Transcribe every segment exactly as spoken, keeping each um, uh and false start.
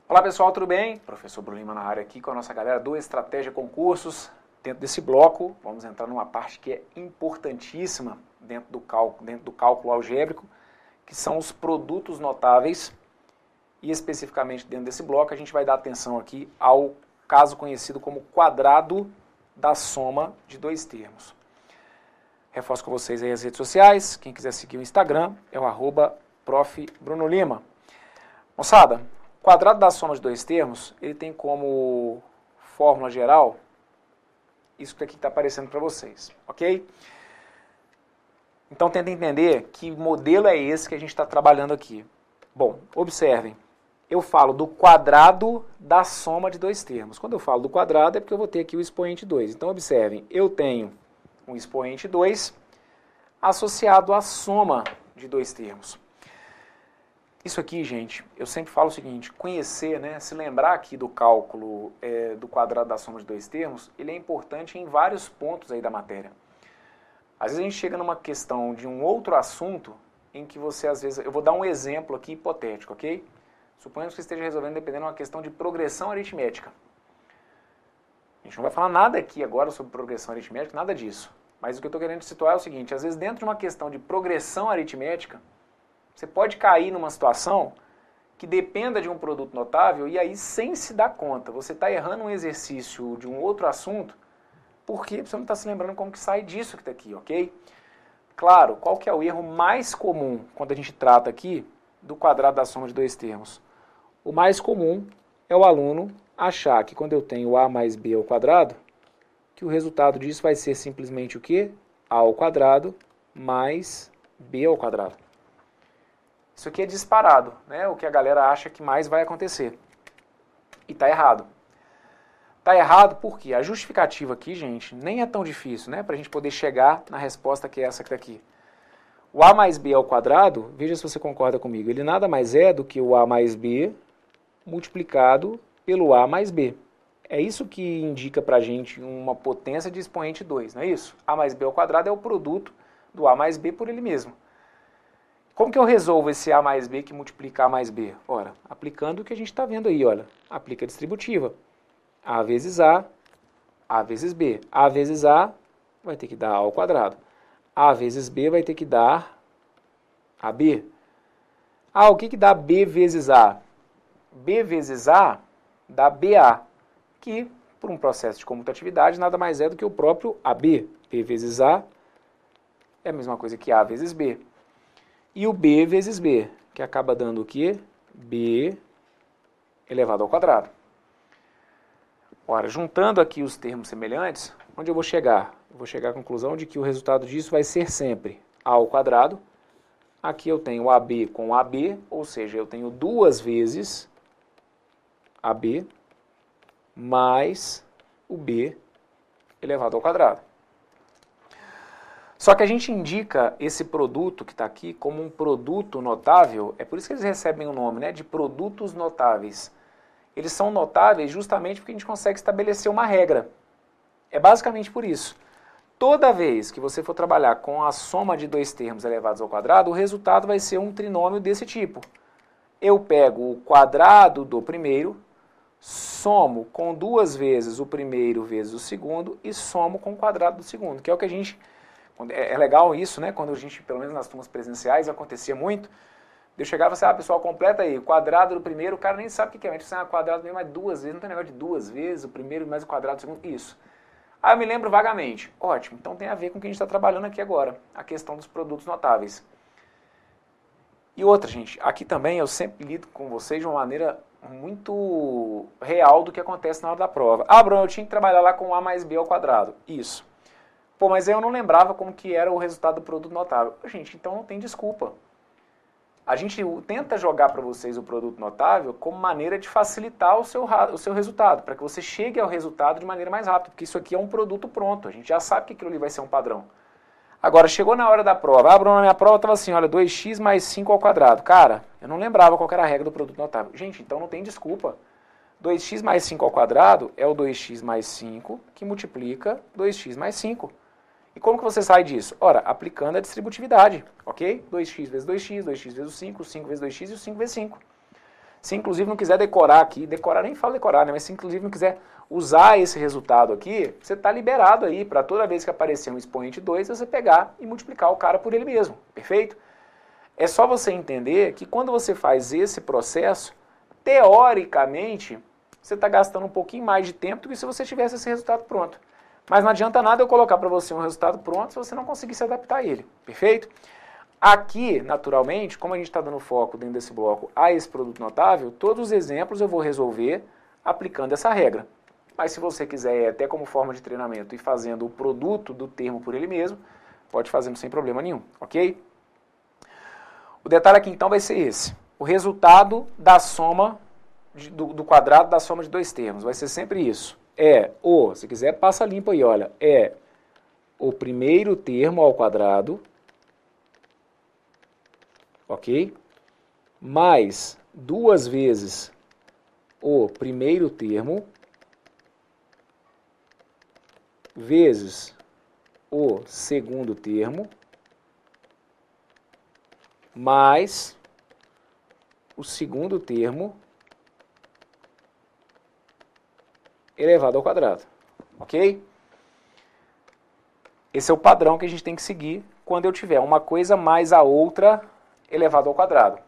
Olá pessoal, tudo bem? Professor Bruno Lima na área aqui com a nossa galera do Estratégia Concursos. Dentro desse bloco, vamos entrar numa parte que é importantíssima dentro do cálculo, dentro do cálculo algébrico, que são os produtos notáveis. E especificamente dentro desse bloco a gente vai dar atenção aqui ao caso conhecido como quadrado da soma de dois termos. Reforço com vocês aí as redes sociais, quem quiser seguir o Instagram é o arroba prof Bruno Lima. Moçada, o quadrado da soma de dois termos, ele tem como fórmula geral isso que aqui está aparecendo para vocês, ok? Então tenta entender que modelo é esse que a gente está trabalhando aqui. Bom, observem, eu falo do quadrado da soma de dois termos. Quando eu falo do quadrado é porque eu vou ter aqui o expoente dois. Então observem, eu tenho um expoente dois associado à soma de dois termos. Isso aqui, gente, eu sempre falo o seguinte, conhecer, né, se lembrar aqui do cálculo é, do quadrado da soma de dois termos, ele é importante em vários pontos aí da matéria. Às vezes a gente chega numa questão de um outro assunto em que você, às vezes, eu vou dar um exemplo aqui hipotético, ok? Suponhamos que esteja resolvendo dependendo de uma questão de progressão aritmética. A gente não vai falar nada aqui agora sobre progressão aritmética, nada disso. Mas o que eu estou querendo situar é o seguinte, às vezes dentro de uma questão de progressão aritmética, você pode cair numa situação que dependa de um produto notável e aí, sem se dar conta, você está errando um exercício de um outro assunto porque você não está se lembrando como que sai disso que está aqui, ok? Claro, qual que é o erro mais comum quando a gente trata aqui do quadrado da soma de dois termos? O mais comum é o aluno achar que quando eu tenho A mais B ao quadrado, que o resultado disso vai ser simplesmente o quê? A ao quadrado mais B ao quadrado. Isso aqui é disparado, né? O que a galera acha que mais vai acontecer. E está errado. Está errado porque a justificativa aqui, gente, nem é tão difícil, né? Para a gente poder chegar na resposta que é essa que está aqui. O A mais B ao quadrado, veja se você concorda comigo, ele nada mais é do que o A mais B multiplicado pelo A mais B. É isso que indica para a gente uma potência de expoente dois, não é isso? A mais B ao quadrado é o produto do A mais B por ele mesmo. Como que eu resolvo esse A mais B que multiplica A mais B? Ora, aplicando o que a gente está vendo aí, olha. Aplica a distributiva. A vezes A, A vezes B. A vezes A vai ter que dar A ao quadrado. A vezes B vai ter que dar A B. Ah, o que que dá B vezes A? B vezes A dá B A, que, por um processo de comutatividade, nada mais é do que o próprio A B. B vezes A é a mesma coisa que A vezes B. E o B vezes B, que acaba dando o quê? B elevado ao quadrado. Ora, juntando aqui os termos semelhantes, onde eu vou chegar? Eu vou chegar à conclusão de que o resultado disso vai ser sempre A ao quadrado. Aqui eu tenho A B com A B, ou seja, eu tenho duas vezes A B mais o B elevado ao quadrado. Só que a gente indica esse produto que está aqui como um produto notável, é por isso que eles recebem o nome, né, de produtos notáveis. Eles são notáveis justamente porque a gente consegue estabelecer uma regra. É basicamente por isso. Toda vez que você for trabalhar com a soma de dois termos elevados ao quadrado, o resultado vai ser um trinômio desse tipo. Eu pego o quadrado do primeiro, somo com duas vezes o primeiro vezes o segundo e somo com o quadrado do segundo, que é o que a gente... É legal isso, né? Quando a gente, pelo menos nas turmas presenciais, acontecia muito. Eu chegava e falava assim, ah, pessoal, completa aí. O quadrado do primeiro, o cara nem sabe o que é. A gente fala, ah, quadrado do primeiro mais duas vezes. Não tem negócio de duas vezes, o primeiro mais o quadrado do segundo. Isso. Aí eu me lembro vagamente. Ótimo, então tem a ver com o que a gente está trabalhando aqui agora. A questão dos produtos notáveis. E outra, gente, aqui também eu sempre lido com vocês de uma maneira muito real do que acontece na hora da prova. Ah, Bruno, eu tinha que trabalhar lá com A mais B ao quadrado. Isso. Pô, mas eu não lembrava como que era o resultado do produto notável. Gente, então não tem desculpa. A gente tenta jogar para vocês o produto notável como maneira de facilitar o seu, o seu resultado, para que você chegue ao resultado de maneira mais rápida, porque isso aqui é um produto pronto, a gente já sabe que aquilo ali vai ser um padrão. Agora, chegou na hora da prova, ah, Bruno, na minha prova estava assim, olha, dois x mais cinco ao quadrado. Cara, eu não lembrava qual era a regra do produto notável. Gente, então não tem desculpa. dois x mais cinco ao quadrado é o dois x mais cinco que multiplica dois x mais cinco. E como que você sai disso? Ora, aplicando a distributividade, ok? dois x vezes dois x, dois x vezes o cinco, cinco vezes dois x e o cinco vezes cinco. Se inclusive não quiser decorar aqui, decorar nem fala decorar, né? Mas se inclusive não quiser usar esse resultado aqui, você está liberado aí para toda vez que aparecer um expoente dois, você pegar e multiplicar o cara por ele mesmo, perfeito? É só você entender que quando você faz esse processo, teoricamente, você está gastando um pouquinho mais de tempo do que se você tivesse esse resultado pronto. Mas não adianta nada eu colocar para você um resultado pronto se você não conseguir se adaptar a ele, perfeito? Aqui, naturalmente, como a gente está dando foco dentro desse bloco a esse produto notável, todos os exemplos eu vou resolver aplicando essa regra. Mas se você quiser, até como forma de treinamento, ir fazendo o produto do termo por ele mesmo, pode fazendo sem problema nenhum, ok? O detalhe aqui então vai ser esse. O resultado da soma, de, do, do quadrado da soma de dois termos. Vai ser sempre isso. É o, se quiser passa limpo aí, olha, é o primeiro termo ao quadrado, ok? Mais duas vezes o primeiro termo, vezes o segundo termo, mais o segundo termo elevado ao quadrado, ok? Esse é o padrão que a gente tem que seguir quando eu tiver uma coisa mais a outra elevado ao quadrado.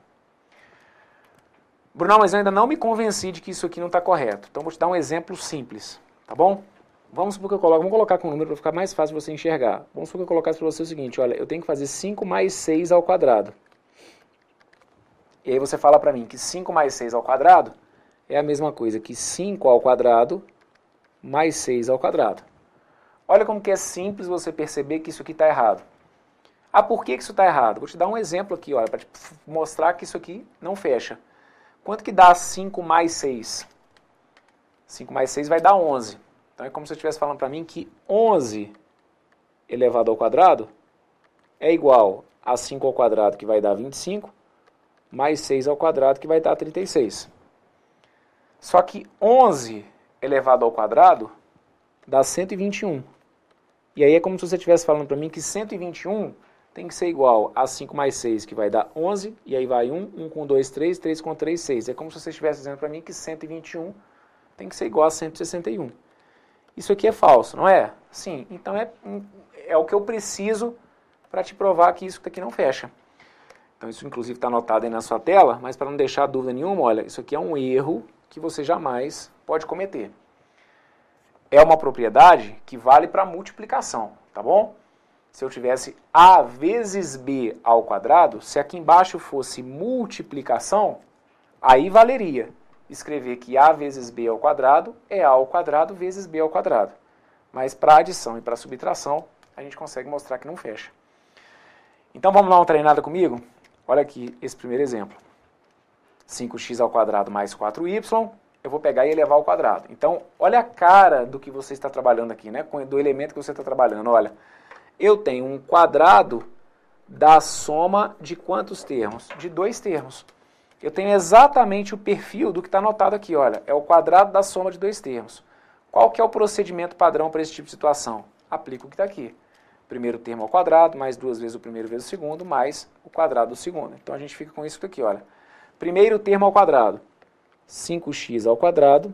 Bruno, mas eu ainda não me convenci de que isso aqui não está correto. Então vou te dar um exemplo simples, tá bom? Vamos supor que eu coloco, vamos colocar com um número para ficar mais fácil você enxergar. Vamos supor que eu colocasse para você o seguinte, olha, eu tenho que fazer cinco mais seis ao quadrado. E aí você fala para mim que cinco mais seis ao quadrado é a mesma coisa que cinco ao quadrado mais seis ao quadrado. Olha como que é simples você perceber que isso aqui está errado. Ah, por que que isso está errado? Vou te dar um exemplo aqui, olha, para te mostrar que isso aqui não fecha. Quanto que dá cinco mais seis? cinco mais seis vai dar onze. Então é como se eu estivesse falando para mim que onze elevado ao quadrado é igual a cinco ao quadrado, que vai dar vinte e cinco, mais seis ao quadrado, que vai dar trinta e seis. Só que onze elevado ao quadrado dá cento e vinte e um. E aí é como se você estivesse falando para mim que cento e vinte e um tem que ser igual a cinco mais seis, que vai dar onze, e aí vai um, um com dois, três, três com três, seis. É como se você estivesse dizendo para mim que cento e vinte e um tem que ser igual a cento e sessenta e um. Isso aqui é falso, não é? Sim, então é, é o que eu preciso para te provar que isso aqui não fecha. Então isso inclusive está anotado aí na sua tela, mas para não deixar dúvida nenhuma, olha, isso aqui é um erro que você jamais pode cometer. É uma propriedade que vale para multiplicação, tá bom? Se eu tivesse A vezes B ao quadrado, se aqui embaixo fosse multiplicação, aí valeria escrever que A vezes B ao quadrado é A ao quadrado vezes B ao quadrado. Mas para adição e para subtração, a gente consegue mostrar que não fecha. Então vamos dar uma treinada comigo? Olha aqui esse primeiro exemplo. cinco x ao quadrado mais quatro y, eu vou pegar e elevar ao quadrado. Então, olha a cara do que você está trabalhando aqui, né? Do elemento que você está trabalhando. Olha, eu tenho um quadrado da soma de quantos termos? De dois termos. Eu tenho exatamente o perfil do que está anotado aqui, olha. É o quadrado da soma de dois termos. Qual que é o procedimento padrão para esse tipo de situação? Aplico o que está aqui. Primeiro termo ao quadrado, mais duas vezes o primeiro vezes o segundo, mais o quadrado do segundo. Então, a gente fica com isso aqui, olha. Primeiro termo ao quadrado, cinco x ao quadrado,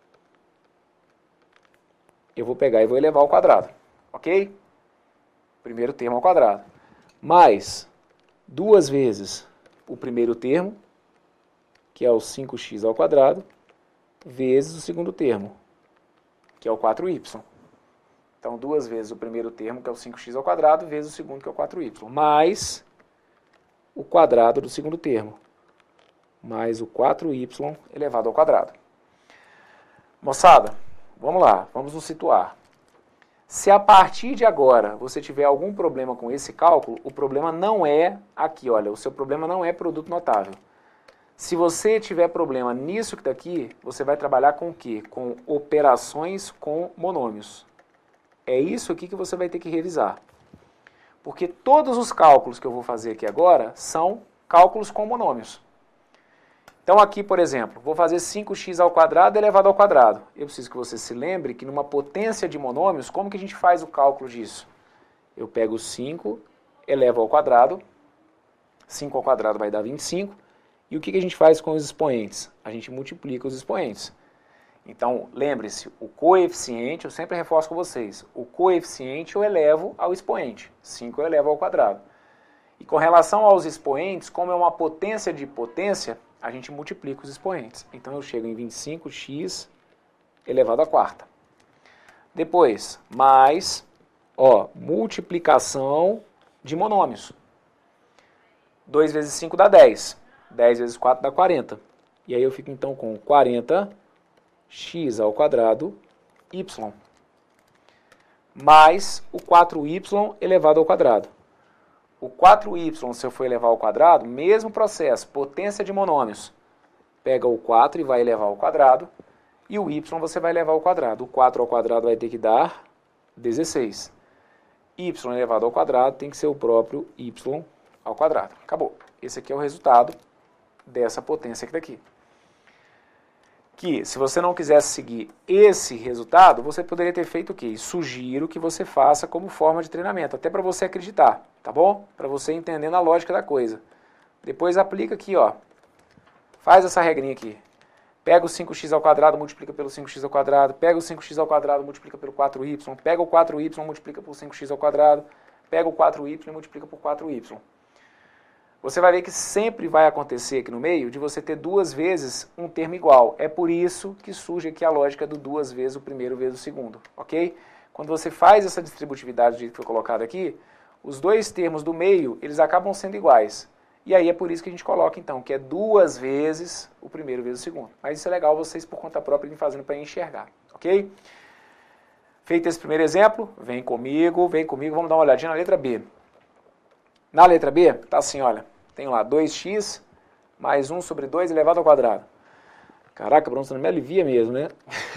eu vou pegar e vou elevar ao quadrado, ok? Primeiro termo ao quadrado, mais duas vezes o primeiro termo, que é o cinco x ao quadrado, vezes o segundo termo, que é o quatro y. Então, duas vezes o primeiro termo, que é o cinco x ao quadrado, vezes o segundo, que é o quatro y, mais o quadrado do segundo termo, mais o quatro y elevado ao quadrado. Moçada, vamos lá, vamos nos situar. Se a partir de agora você tiver algum problema com esse cálculo, o problema não é aqui, olha, o seu problema não é produto notável. Se você tiver problema nisso que está aqui, você vai trabalhar com o quê? Com operações com monômios. É isso aqui que você vai ter que revisar. Porque todos os cálculos que eu vou fazer aqui agora são cálculos com monômios. Então aqui, por exemplo, vou fazer cinco x ao quadrado elevado ao quadrado. Eu preciso que você se lembre que numa potência de monômios, como que a gente faz o cálculo disso? Eu pego cinco, elevo ao quadrado, cinco ao quadrado vai dar vinte e cinco, E o que, que a gente faz com os expoentes? A gente multiplica os expoentes. Então, lembre-se, o coeficiente, eu sempre reforço com vocês, o coeficiente eu elevo ao expoente, cinco eu elevo ao quadrado. E com relação aos expoentes, como é uma potência de potência, a gente multiplica os expoentes. Então, eu chego em vinte e cinco x elevado à quarta. Depois, mais, ó, multiplicação de monômios. dois vezes cinco dá dez. dez vezes quatro dá quarenta. E aí eu fico então com quarenta x ao quadrado y mais o quatro y elevado ao quadrado. O quatro y, se eu for elevar ao quadrado, mesmo processo, potência de monômios. Pega o quatro e vai elevar ao quadrado, e o y você vai elevar ao quadrado. O quatro ao quadrado vai ter que dar dezesseis. Y elevado ao quadrado tem que ser o próprio y ao quadrado. Acabou. Esse aqui é o resultado dessa potência aqui daqui. Que, se você não quisesse seguir esse resultado, você poderia ter feito o quê? Sugiro que você faça como forma de treinamento, até para você acreditar, tá bom? Para você entender a lógica da coisa. Depois aplica aqui, ó. Faz essa regrinha aqui. Pega o cinco x ao quadrado, multiplica pelo cinco x ao quadrado. Pega o cinco x ao quadrado, multiplica pelo quatro y. Pega o quatro y, multiplica por cinco x ao quadrado. Pega o quatro y e multiplica por quatro y. Você vai ver que sempre vai acontecer aqui no meio de você ter duas vezes um termo igual. É por isso que surge aqui a lógica do duas vezes o primeiro vezes o segundo, ok? Quando você faz essa distributividade do jeito que foi colocado aqui, os dois termos do meio, eles acabam sendo iguais. E aí é por isso que a gente coloca, então, que é duas vezes o primeiro vezes o segundo. Mas isso é legal vocês, por conta própria, irem fazendo para enxergar, ok? Feito esse primeiro exemplo, vem comigo, vem comigo, vamos dar uma olhadinha na letra B. Na letra B, tá assim, olha, tem lá dois x mais um sobre dois elevado ao quadrado. Caraca, Bruno, você não me alivia mesmo, né?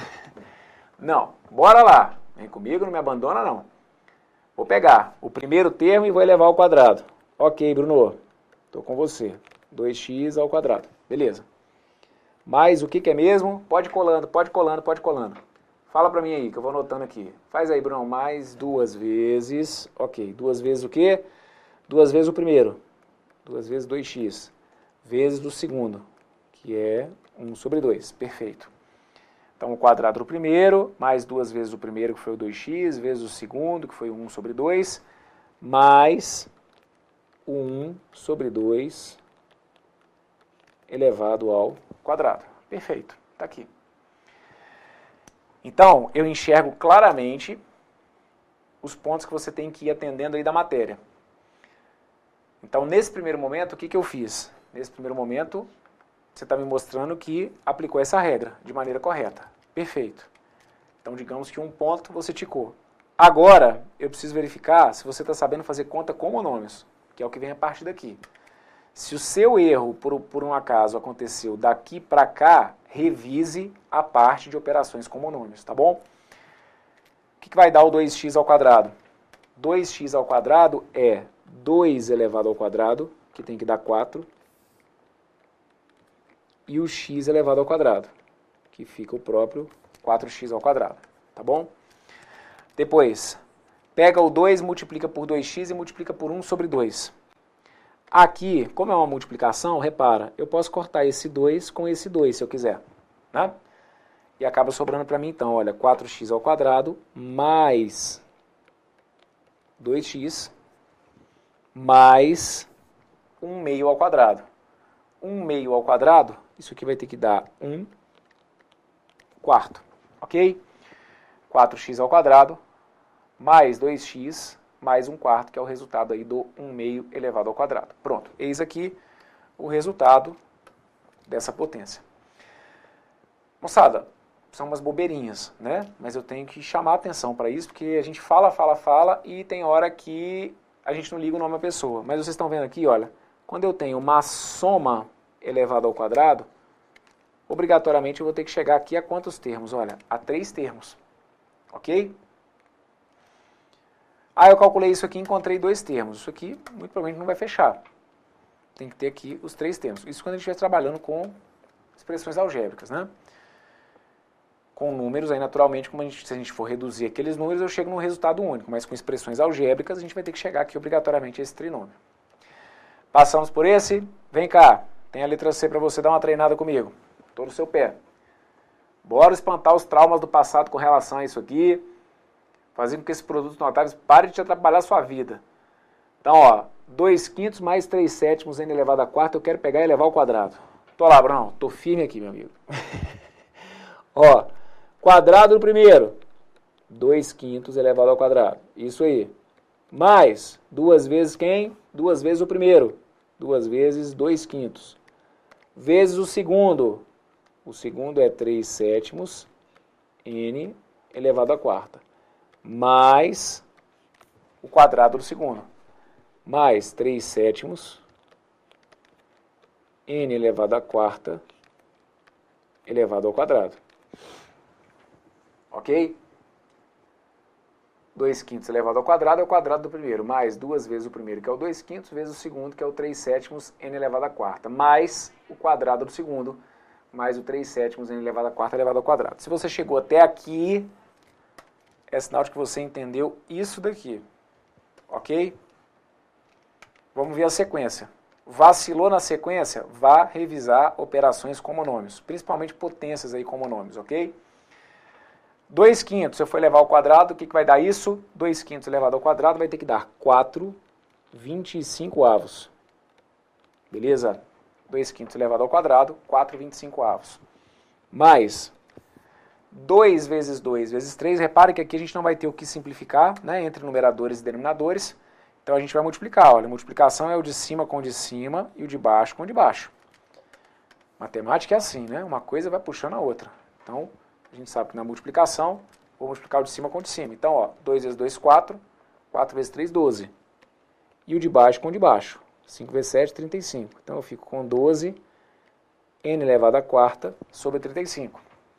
Não, bora lá. Vem comigo, não me abandona, não. Vou pegar o primeiro termo e vou elevar ao quadrado. Ok, Bruno, estou com você. dois x ao quadrado, beleza. Mais o que, que é mesmo? Pode ir colando, pode ir colando, pode ir colando. Fala pra mim aí, que eu vou anotando aqui. Faz aí, Bruno, mais duas vezes. Ok, duas vezes o quê? Duas vezes o primeiro. duas vezes dois x, vezes do segundo, que é um sobre dois. Perfeito. Então, o quadrado do primeiro, mais duas vezes o primeiro, que foi o dois x, vezes o segundo, que foi o um sobre dois, mais o um sobre dois elevado ao quadrado. Perfeito. Está aqui. Então, eu enxergo claramente os pontos que você tem que ir atendendo aí da matéria. Então, nesse primeiro momento, o que, que eu fiz? Nesse primeiro momento, você está me mostrando que aplicou essa regra de maneira correta. Perfeito. Então, digamos que um ponto você ticou. Agora, eu preciso verificar se você está sabendo fazer conta com monômios, que é o que vem a partir daqui. Se o seu erro, por, por um acaso, aconteceu daqui para cá, revise a parte de operações com monômios, tá bom? O que, que vai dar o dois x ao quadrado? dois x ao quadrado é dois elevado ao quadrado, que tem que dar quatro, e o x elevado ao quadrado, que fica o próprio quatro x ao quadrado, tá bom? Depois, pega o dois, multiplica por dois x e multiplica por um sobre dois. Aqui, como é uma multiplicação, repara, eu posso cortar esse dois com esse dois, se eu quiser, né? E acaba sobrando para mim, então, olha, quatro x ao quadrado mais dois x mais um meio ao quadrado. um meio ao quadrado, isso aqui vai ter que dar um quarto, ok? quatro x ao quadrado mais dois x mais um quarto, que é o resultado aí do um meio elevado ao quadrado. Pronto, eis aqui o resultado dessa potência. Moçada, são umas bobeirinhas, né? Mas eu tenho que chamar a atenção para isso, porque a gente fala, fala, fala, e tem hora que a gente não liga o nome da pessoa. Mas vocês estão vendo aqui, olha, quando eu tenho uma soma elevada ao quadrado, obrigatoriamente eu vou ter que chegar aqui a quantos termos? Olha, a três termos, ok? Ah, eu calculei isso aqui e encontrei dois termos. Isso aqui, muito provavelmente, não vai fechar. Tem que ter aqui os três termos. Isso quando a gente estiver trabalhando com expressões algébricas, né? Com números, aí naturalmente, como a gente, se a gente for reduzir aqueles números, eu chego num resultado único. Mas com expressões algébricas, a gente vai ter que chegar aqui obrigatoriamente a esse trinômio. Passamos por esse. Vem cá. tem a letra C para você dar uma treinada comigo. Tô no seu pé. Bora espantar os traumas do passado com relação a isso aqui. Fazer com que esses produtos notáveis parem de te atrapalhar a sua vida. Então, ó, dois quintos mais três sétimos n elevado a quarta, eu quero pegar e elevar ao quadrado. Tô lá, Bruno. Tô firme aqui, meu amigo. Ó, quadrado do primeiro. dois quintos elevado ao quadrado. Isso aí. Mais duas vezes quem? Duas vezes o primeiro. Duas vezes dois quintos. Vezes o segundo. O segundo é três sétimos n elevado à quarta. Mais o quadrado do segundo. Mais três sétimos n elevado à quarta elevado ao quadrado. Ok? dois quintos elevado ao quadrado é o quadrado do primeiro, mais duas vezes o primeiro, que é o dois quintos, vezes o segundo, que é o três sétimos n elevado à quarta, mais o quadrado do segundo, mais o três sétimos n elevado à quarta elevado ao quadrado. Se você chegou até aqui, é sinal de que você entendeu isso daqui. Ok? Vamos ver a sequência. Vacilou na sequência? Vá revisar operações com monômios, principalmente potências aí com monômios, ok? dois quintos, se eu for levar ao quadrado, o que, que vai dar isso? dois quintos elevado ao quadrado vai ter que dar quatro vinte e cinco avos. Beleza? dois quintos elevado ao quadrado, quatro vinte e cinco avos. Mais dois vezes dois vezes três. Repare que aqui a gente não vai ter o que simplificar, né, entre numeradores e denominadores. Então a gente vai multiplicar. Olha, a multiplicação é o de cima com o de cima e o de baixo com o de baixo. Matemática é assim, né? Uma coisa vai puxando a outra. Então, a gente sabe que na multiplicação, vou multiplicar o de cima com o de cima. Então, ó, dois vezes dois, quatro. quatro vezes três, doze. E o de baixo com o de baixo. cinco vezes sete, trinta e cinco. Então, eu fico com doze n elevado à quarta sobre trinta e cinco.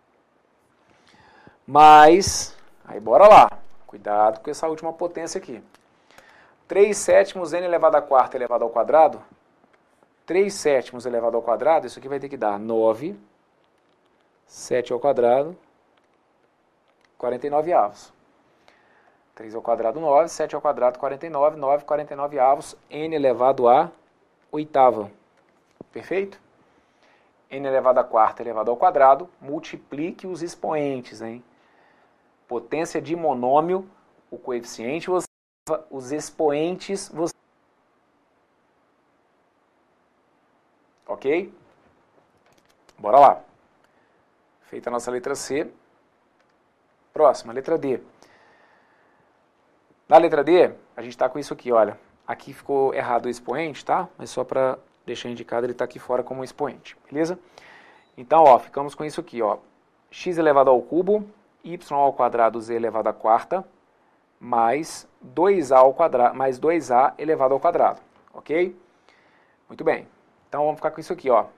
Mais, aí bora lá. Cuidado com essa última potência aqui. três sétimos n elevado à quarta elevado ao quadrado. três sétimos elevado ao quadrado, isso aqui vai ter que dar nove. sete ao quadrado, quarenta e nove avos. três ao quadrado, nove. sete ao quadrado, quarenta e nove. nove, quarenta e nove avos. N elevado a oitava. Perfeito? N elevado a quarta elevado ao quadrado. Multiplique os expoentes, hein? Potência de monômio, o coeficiente você os expoentes você... Ok? Bora lá. Feita a nossa letra C. Próxima, letra D. Na letra D, a gente está com isso aqui, olha. Aqui ficou errado o expoente, tá? Mas só para deixar indicado, ele está aqui fora como expoente, beleza? Então, ó, ficamos com isso aqui, ó. X elevado ao cubo, y ao quadrado, z elevado à quarta, mais dois a ao quadrado, mais dois a elevado ao quadrado, ok? Muito bem. Então, vamos ficar com isso aqui, ó.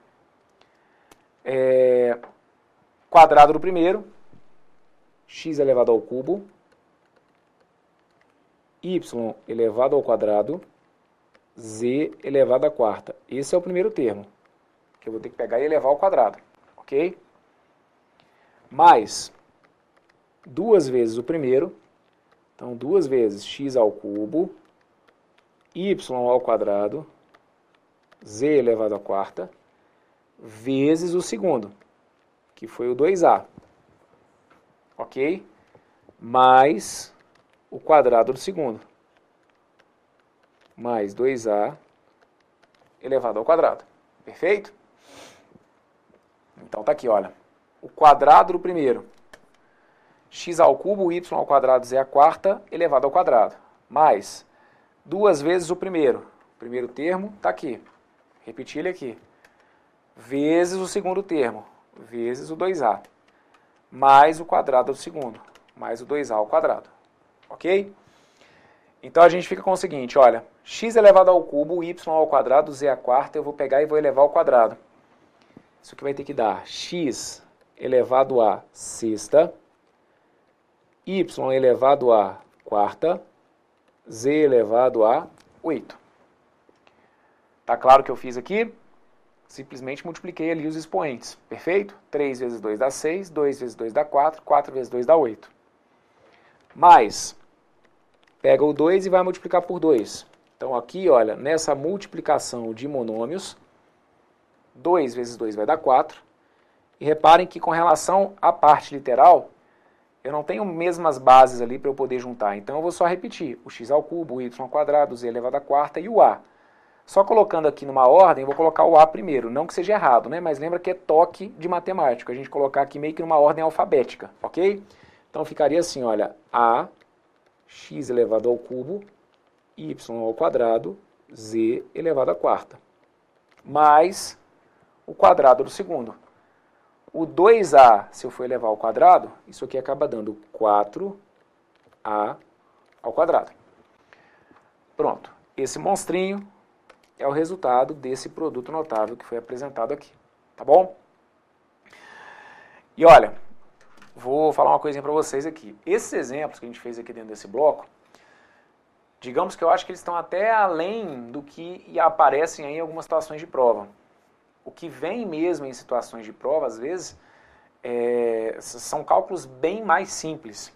É... Quadrado do primeiro, x elevado ao cubo, y elevado ao quadrado, z elevado à quarta. Esse é o primeiro termo, que eu vou ter que pegar e elevar ao quadrado, ok? Mais duas vezes o primeiro, então duas vezes x ao cubo, y ao quadrado, z elevado à quarta, vezes o segundo, que foi o dois a, ok? Mais o quadrado do segundo, mais dois a elevado ao quadrado, perfeito? Então tá aqui, olha, o quadrado do primeiro, x ao cubo, y ao quadrado, z à quarta, elevado ao quadrado, mais duas vezes o primeiro, o primeiro termo tá aqui, repetir ele aqui, vezes o segundo termo, vezes o dois a, mais o quadrado do segundo, mais o dois a ao quadrado, ok? Então a gente fica com o seguinte, olha, x elevado ao cubo, y ao quadrado, z à quarta, eu vou pegar e vou elevar ao quadrado. Isso aqui vai ter que dar x elevado a sexta, y elevado a quarta, z elevado a oito. Tá claro o que eu fiz aqui? Simplesmente multipliquei ali os expoentes, perfeito? três vezes dois dá seis, dois vezes dois dá quatro, quatro vezes dois dá oito. Mais, pega o dois e vai multiplicar por dois. Então aqui, olha, nessa multiplicação de monômios, dois vezes dois vai dar quatro. E reparem que com relação à parte literal, eu não tenho mesmas bases ali para eu poder juntar. Então eu vou só repetir o x ao cubo, o y ao quadrado, o z elevado à quarta e o a. Só colocando aqui numa ordem, eu vou colocar o a primeiro. Não que seja errado, né? Mas lembra que é toque de matemático. A gente colocar aqui meio que numa ordem alfabética, ok? Então ficaria assim, olha, a, x elevado ao cubo, y ao quadrado, z elevado à quarta. Mais o quadrado do segundo. O dois a, se eu for elevar ao quadrado, isso aqui acaba dando quatro a ao quadrado. Pronto. Esse monstrinho é o resultado desse produto notável que foi apresentado aqui. Tá bom? E olha, vou falar uma coisinha para vocês aqui. Esses exemplos que a gente fez aqui dentro desse bloco, digamos que eu acho que eles estão até além do que aparecem aí em algumas situações de prova. O que vem mesmo em situações de prova, às vezes, é, são cálculos bem mais simples.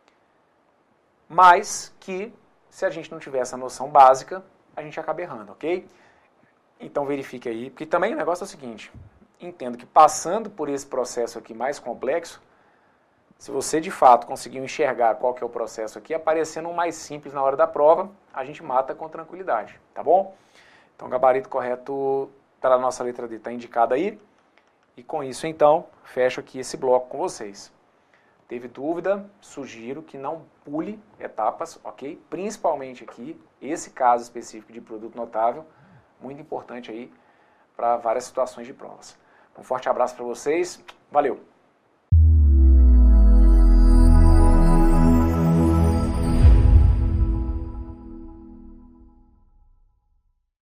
Mas que, se a gente não tiver essa noção básica, a gente acaba errando, ok? Então verifique aí, porque também o negócio é o seguinte, entendo que passando por esse processo aqui mais complexo, se você de fato conseguiu enxergar qual que é o processo aqui, aparecendo um mais simples na hora da prova, a gente mata com tranquilidade, tá bom? Então o gabarito correto para a nossa letra D está indicado aí, e com isso então, fecho aqui esse bloco com vocês. Teve dúvida? Sugiro que não pule etapas, ok? Principalmente aqui, esse caso específico de produto notável, muito importante aí para várias situações de provas. Um forte abraço para vocês, valeu!